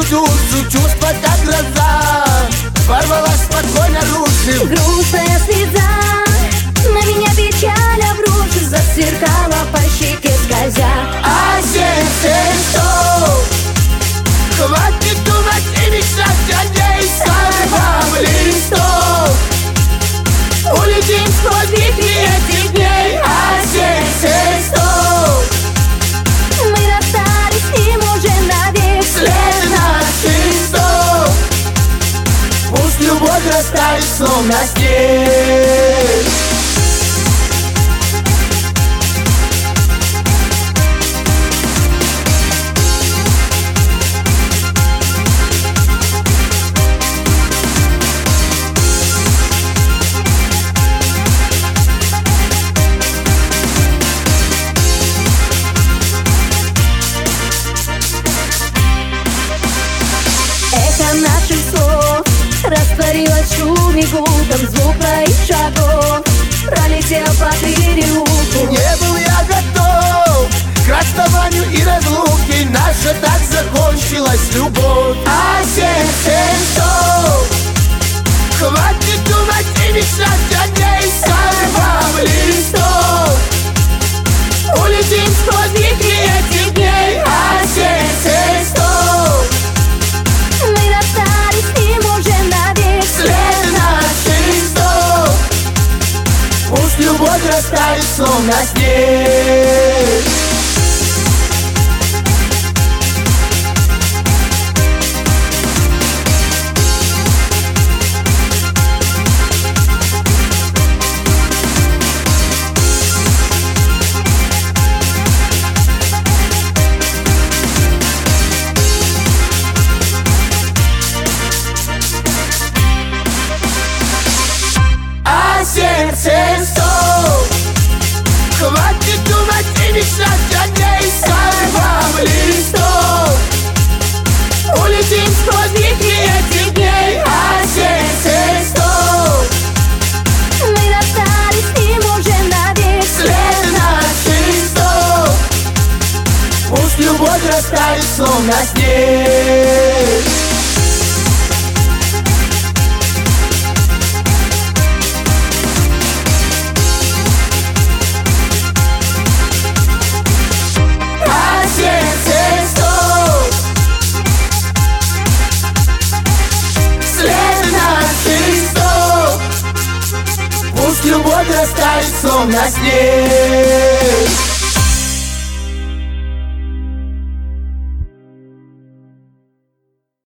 душу, чувства как гроза ворвалась спокойно наружу. Грустная слеза на меня печаль обрушит, засверкала по щеке скользя. А сердце что? Хватит думать и мечтать о ней. Сорвав листок, улетим сквозь вихри этих дней. А сердце что? Мы расстались с ним уже навек. След наших слов, пусть любовь растает, словно снег. Эхо наших слов растворилось в шуме гулком. Звук твоих шагов пролетел по переулку. Не был я готов к расставанию и разлуке. Наша так закончилась любовь. А сердце что? Хватит думать и мечтать о ней. Сорвав листок, улетим сквозь вихри этих дней. А сердце что? Мы расстались с ним уже навек. След наших слов, пусть любовь растает, словно снег. Сердце что? Хватит думать и мечтать о ней. Сорвав листок, улетим сквозь вихри этих дней. А сердце что? Мы расстались с ним уже навек. След наших слов, пусть любовь растает, словно снег. Любовь растает, словно снег.